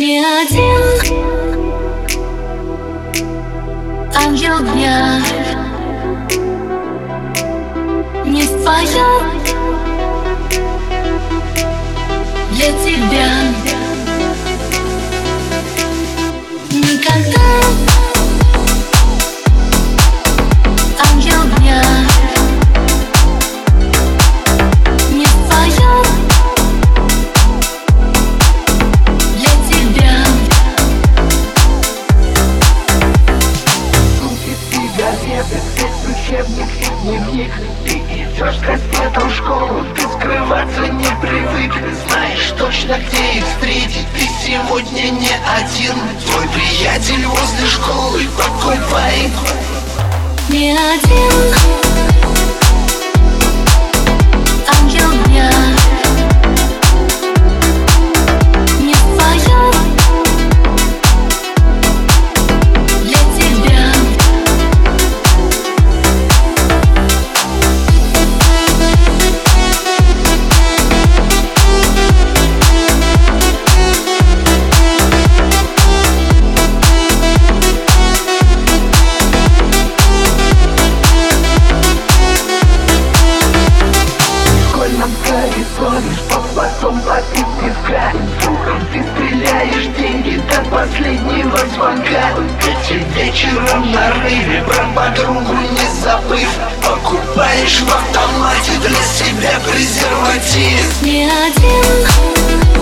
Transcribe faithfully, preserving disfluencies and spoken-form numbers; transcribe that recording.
Не один ангел дня, не споет для тебя никогда. Ангел дня не споет для тебя. Купит сигареты, весь учебник и дневник. Ты идешь кассетом в школу, ты скрываться не привык. Знаешь точно, где их встретить, ты сегодня не один. Твой приятель возле школы покупает. Не один ангел дня не споет для тебя. Потом попить пивка, утром ты стреляешь деньги до последнего звонка. Этим вечером на рейве про подругу не забыв, покупаешь в автомате для себя презерватив. Не один